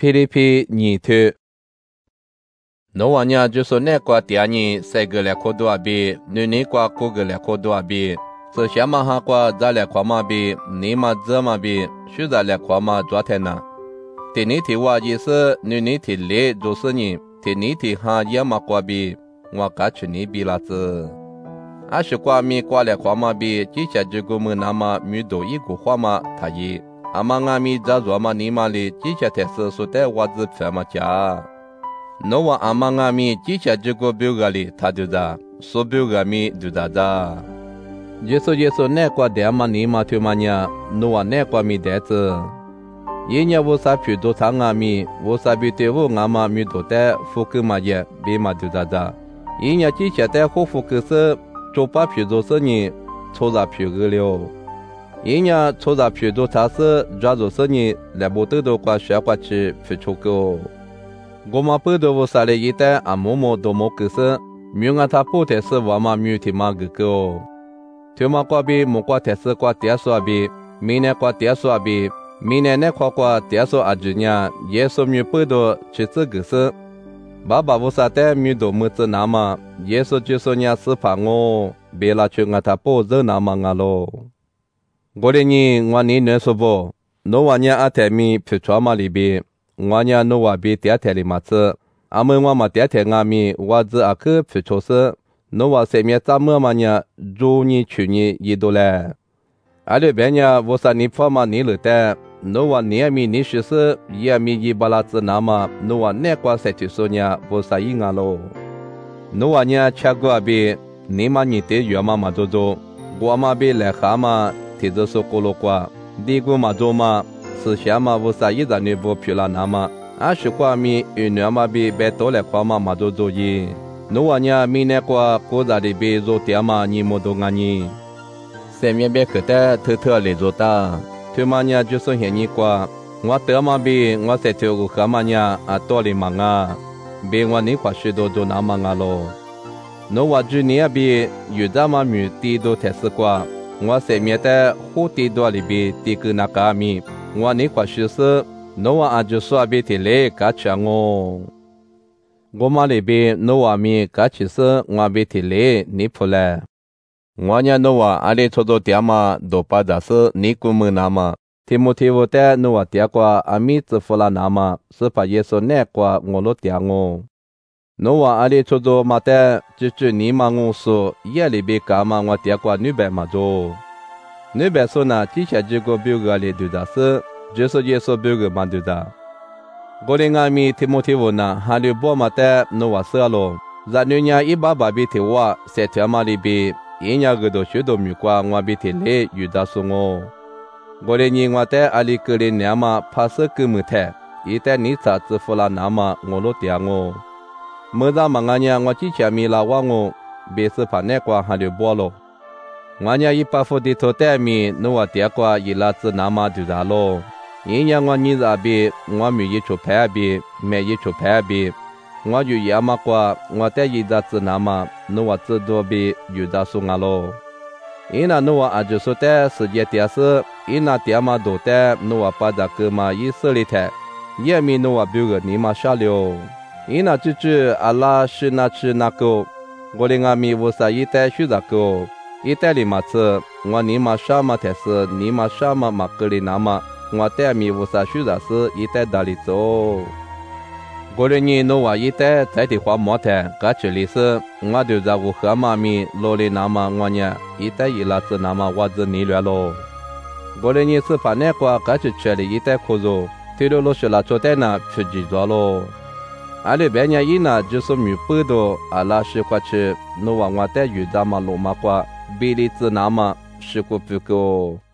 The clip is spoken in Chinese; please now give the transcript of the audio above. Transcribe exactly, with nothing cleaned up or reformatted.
噼里噼尼头。诺瓦尼就是那个第二年三个来可多啊比，女年个九个来可多啊比，是下马哈个咱来夸嘛比，你嘛怎么比，许咱来夸嘛昨天呢？第二天我也是女年天来就是你，第二天哈也嘛过比，我刚去你比了子。二十挂米挂来夸嘛比，接下这个么那么米多一个花嘛他也，阿妈阿米在做嘛你嘛哩，接下才是说的我子票嘛家。诺瓦阿妈阿米接下这个表个哩，他就在，说表个米就在在。耶稣耶稣那个的嘛你嘛就嘛呀，诺瓦那个米袋子。一年我啥皮多长阿米，我啥比对我阿妈米多的，福克嘛也比嘛就在在。一年接下的好福克是。做把皮做生意，抽着皮个了。一年抽着皮做茶事，抓住生意，来不得的话学过去付出个。我们不得我啥的一代阿嬷嬷都没个是，明俺他不太是我们没提嘛个个。他们过比莫过太是过点数比，明年过点数比，明年那过过点数阿几年，也说明不得去这个是。爸爸我啥的米多么子那么，耶稣就说伢是怕我，别拉去俺他不走那么俺咯。我的人我你能说不？诺瓦伢阿台米皮穿嘛里边，我伢诺瓦比第台里嘛子，阿们我嘛第台阿米，我子阿克皮穿是，诺瓦上面咱们嘛伢，昨年去年一多来，阿里边伢我啥你怕嘛你了的。诺瓦尼米尼许是也米伊巴拉兹那么诺瓦那个赛提索尼不啥应啊喽。诺瓦尼吃过比你嘛你得月嘛嘛做做，我嘛比来哈嘛提着说过了过，第个嘛做嘛是下嘛不啥一咱女不皮了那么，二十块米一年嘛比百多来块嘛嘛做做伊。诺瓦尼米那个国家的比做点嘛你么多安尼，上面别可得偷偷来做的。他妈伢就是嫌你过，我得嘛比我在这个河嘛伢啊多里嘛啊，比我你花许多多那嘛啊咯。那我今年比有这么米地都才是过，我上面的好地多里比地个那个米，我你花许是，那我啊就说比提来嘎抢我。我嘛里比那我米嘎其实我比提来你不来。我伢诺瓦阿里操作点嘛都把这是尼古门那么，提莫提我带诺瓦点过阿米子弗拉那么，是把耶稣那过我都点我。诺瓦阿里操作嘛带，就是尼嘛我说夜里边干嘛我点过女白嘛做，女白说呢，之前这个表格里对的是，就是耶稣表格嘛对的。我的阿米提莫提我呢，还有波嘛带诺瓦说了，咱女伢一把把比提我，在条嘛里边。一年个都学到米瓜，我比提来遇到说我，我的人我在阿里个里娘嘛，怕是根没太，一旦你咋支付了那么我都点我，没咋嘛俺娘我之前米拉我我，别是怕那瓜还得包了，我娘一把付的头带米，那我点瓜一拉子那么就咋了，一年我你咋比，我米一出牌比，没一出牌比。我就也嘛过，我在一家子那么，那我知道比有的说俺咯。因那那我阿就说的世界电视，因那点嘛多的，那我把这个嘛一设立台，也没那我表个你嘛下了。因那就是阿拉是那吃那个，我的阿米我啥一代学这个，一代里嘛吃，我你嘛啥嘛才是，你嘛啥嘛嘛个里那么，我代米我啥学这是一代大里走。我的人诺瓦一代在的话没谈，噶这里是我就在我和妈咪罗里那么我呢，一代一拉子那么我子你了咯。我的人是怕那个噶这这里一代可做，推了罗学拉做代呢去记着咯。阿里边呢一呢就是米不多，阿拉是过去诺瓦我代有咱们罗马瓜，比例子那么是个不够。